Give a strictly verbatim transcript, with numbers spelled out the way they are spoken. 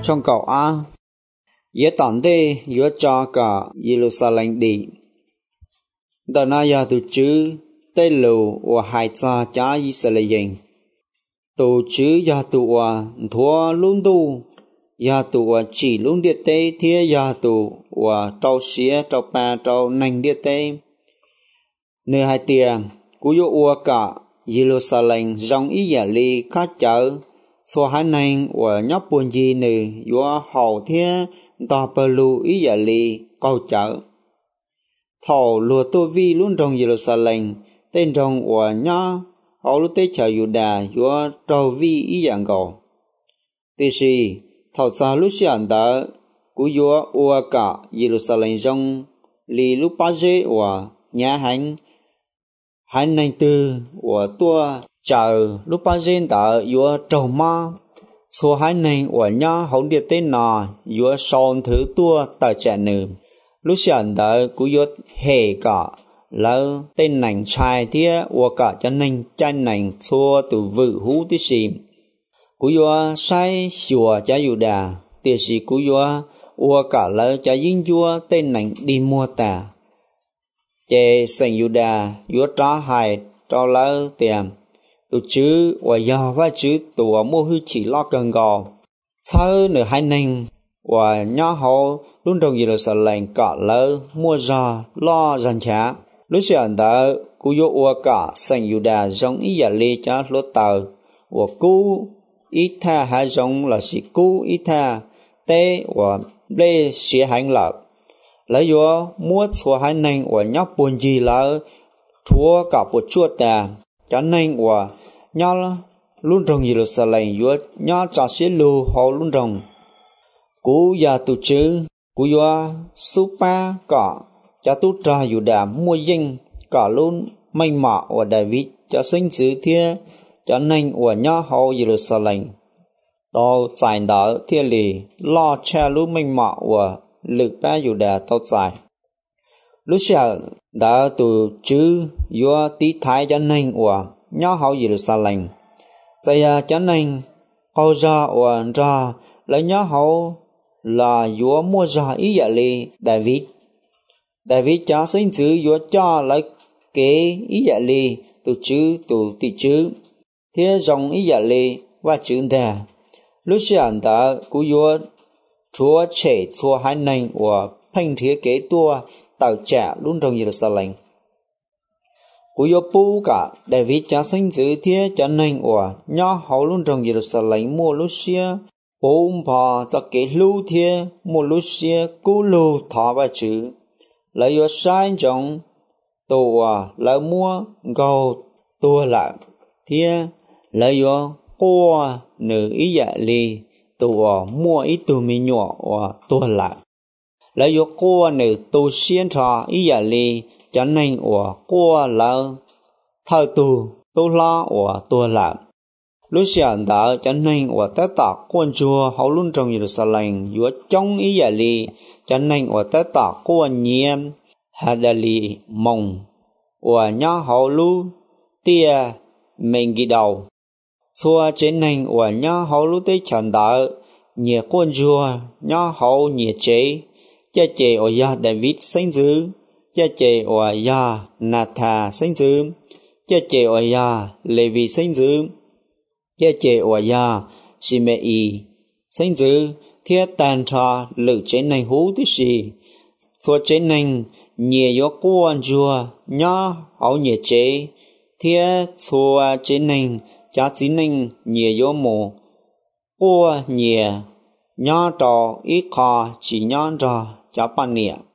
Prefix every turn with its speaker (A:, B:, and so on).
A: trong cậu á yết tận đây yết cho cả Jerusalem đi đó na ya tu chữ tây lù và hai cha cha Israel tu chữ ya tu và thua luôn tu ya tu và chỉ luôn địa tây thia ya tu và trâu xía trâu pa trâu nành địa tây nơi hai tiền cú yo ua cả Jerusalem trong ý giả li khác chở số hai nành và nhóc buồn gì nơi yo hậu thia ta perlu ý giả li câu chở thầu lùa tôi vi luôn trong Jerusalem tên trong của nhá họ lúc tết chờ Juda yo trâu vi ý dạng cầu thế thì thầu xa lúc xuyên đã cú yo ua cả Jerusalem trong li lúc ba dễ và nhà hành hai nành tư và tua chờ lúc ba dễ đã yo trâu ma số hai nành và nhá hổng địa tên nào yo son thứ tua tại trẻ nữ lúc xuyên đã cú yo hệ cả là tên nành trai thía và cả cho nành trai nành xua từ vự hú tí xìm cú yo sai xùa cho Juda tiệt sĩ cú yo và cả là cho dính vua tên nành đi mua tà chê sành Juda yo trả hại cho lỡ tiền tụ chứ và do và chứ tụ mua hư chỉ lo cần gò sau nửa hai nành và nhỏ hậu luôn trong Jerusalem cả lỡ mua ra lo dàn trả lúc xuyên đã cú yo ua cả sành Juda trong ý giả li cho lốt tờ và cú ít tha hai giống là sĩ cú ít tha tế và lê xế hành lập lấy yo mua số hai nành và nhóc buồn gì là thua cả một chuột tà cho nên và nhóc luôn trong Jerusalem yo nhóc trả xế lưu họ luôn trong cú ya tu chứ cú yo supa cả cha tu tra Juda mua danh cả luôn may mạ và David cha sinh xứ thia cho nên và nhóc họ Jerusalem tao giải đỡ thiên lý lo cha lúc may mạ và lực ba Juda tao giải lúc sau đã tu chứ yo tí thái cho nên và nhóc họ Jerusalem bây giờ cho nên câu ra và ra lấy nhóc họ là yo mua ra ý giả li David David cha sinh chữ yo cha lấy kế ý giả li tu chữ tu tí chữ thế dòng ý giả li và chữ đà lúc xuyên đã cú yo chúa trẻ chúa hai nành và phanh thiết kế tua tạo trả luôn trong Jerusalem cú yo pu cả David cha sinh chữ thế cho nên và nhỏ hậu luôn trong Jerusalem mua lúc xưa bốn bà cho kế lưu thế một lúc xưa cú lưu thọ và chữ lấy yo sai trong tổ à lấy mua gầu tua lại thế lấy yo qua nữ ý dạ li tổ mua ít tu mi nhỏ và tua lại lấy yo qua nữ tu xuyên trà ý dạ li cho nên và qua là thơ tu tu la và tua lại lúc xuyên đã cho nên và tất cả quân chúa hậu luôn trong Jerusalem yo trong ý dạ li cho nên và tất cả quân nhiễm Hadali mong và nhớ hậu lu tia mình ghi đầu xua trên nành và nhớ hậu lu tê chẳng đỡ nhẹ quân chúa nhớ hậu nhẹ chế cha chế ở ya David sinh dữ cha chế ở ya Natha sinh dữ cha chế ở ya Levi sinh dữ cha chế ở ya Shimei sinh dữ thiết tàn trà lự trên nành hú tí xì xua trên nành nhẹ yo quan chùa nhá hậu nhẹ chế thế xua trên nành cha chính nành nhẹ yo mồ qua nhẹ nhá trò ít kho chỉ nhá trò cha pan nhẹ